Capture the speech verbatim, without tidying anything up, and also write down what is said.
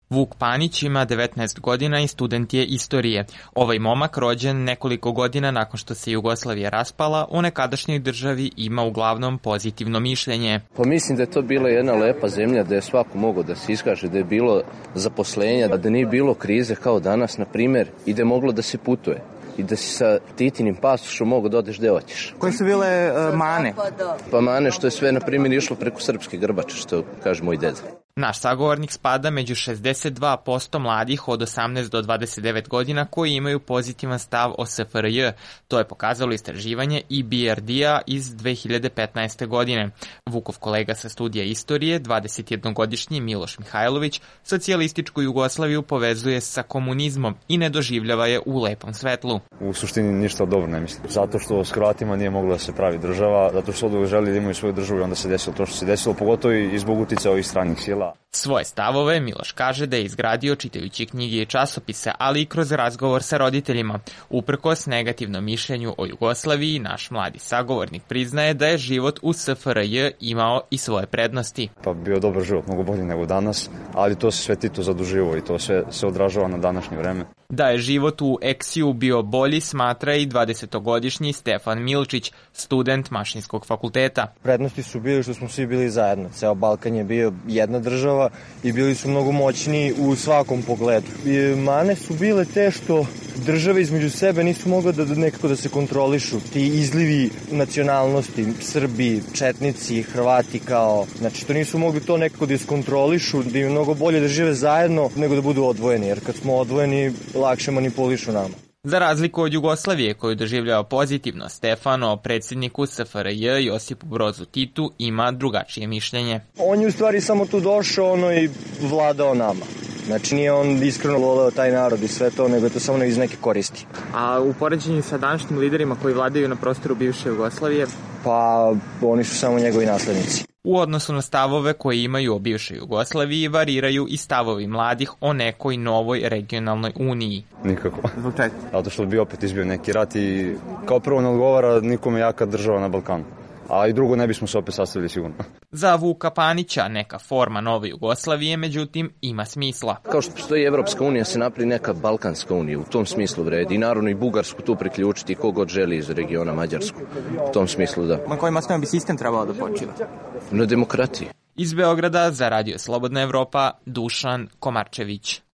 Vuk Panić ima devetnaest godina i student je istorije. Ovaj momak, rođen nekoliko godina nakon što se Jugoslavija raspala, u nekadašnjoj državi ima uglavnom pozitivno mišljenje. Pa mislim da je to bila jedna lepa zemlja, da je svako mogao da se iskaže, da je bilo zaposlenja, da nije bilo krize kao danas, na primjer, i da je moglo da se putuje. I da si sa Titinim pasošom mogu da odeš gde hoćeš. Koje su bile uh, mane? Pa mane što je sve, na primjer, išlo preko srpske grbače, što kaže moj deda. Naš sagovornik spada među šezdeset dva posto mladih od osamnaest do dvadeset devet godina koji imaju pozitivan stav o S F R J. To je pokazalo istraživanje E B R D-a iz dve hiljade petnaeste. godine. Vukov kolega sa studija istorije, dvadesetjednogodišnji Miloš Mihajlović, socijalističku Jugoslaviju povezuje sa komunizmom i ne doživljava je u lepom svetlu. U suštini ništa dobro ne mislim. Zato što s Hrvatima nije mogla da se pravi država, zato što oduvek želi da imaju svoju državu i onda se desilo to što se desilo, pogotovo i zbog uticaja ovih stranih sila. Svoje stavove Miloš kaže da je izgradio čitajući knjige i časopise, ali i kroz razgovor sa roditeljima. Uprkos negativnom mišljenju o Jugoslaviji, naš mladi sagovornik priznaje da je život u S F R J imao i svoje prednosti. Pa bio dobar život, mnogo bolji nego danas, ali to se sve Tito zaduživo i to sve se odražava na današnje vreme. Da je život u Eksiju bio bolji, smatra i dvadesetogodišnji Stefan Milčić, student Mašinskog fakulteta. Prednosti su bili što smo svi bili zajedno. Ceo Balkan je bio jedna država i bili su mnogo moćniji u svakom pogledu. I mane su bile te što države između sebe nisu mogle da nekako da se kontrolišu. Ti izlivi nacionalnosti, Srbi, Četnici, Hrvati kao, znači što nisu mogli to nekako da iskontrolišu, da im mnogo bolje da žive zajedno nego da budu odvojeni, jer kad smo odvojeni lakše manipulišu nama. Za razliku od Jugoslavije, koju doživljava pozitivno, Stefan o predsjedniku S F R J Josipu Brozu Titu ima drugačije mišljenje. On je u stvari samo tu došao ono i vladao nama. Znači nije on iskreno voleo taj narod i sve to, nego je to samo iz neke koristi. A u poređenju sa današnjim liderima koji vladaju na prostoru bivše Jugoslavije? Pa oni su samo njegovi naslednici. U odnosu na stavove koje imaju o bivšoj Jugoslaviji variraju i stavovi mladih o nekoj novoj regionalnoj uniji. Nikako. Zbog čega? Zato što bi opet izbio neki rat i kao prvo ne odgovara nikome jaka država na Balkanu. A i drugo, ne bismo se opet sastavili sigurno. Za Vuka Panića neka forma nove Jugoslavije, međutim, ima smisla. Kao što postoji Evropska unija, se napravi neka Balkanska unija, u tom smislu vredi. I naravno i Bugarsku tu priključiti, kogod želi iz regiona Mađarsku. U tom smislu da. Na kojim osnovama bi sistem trebalo da počiva? Na demokratiji. Iz Beograda za Radio Slobodna Evropa, Dušan Komarčević.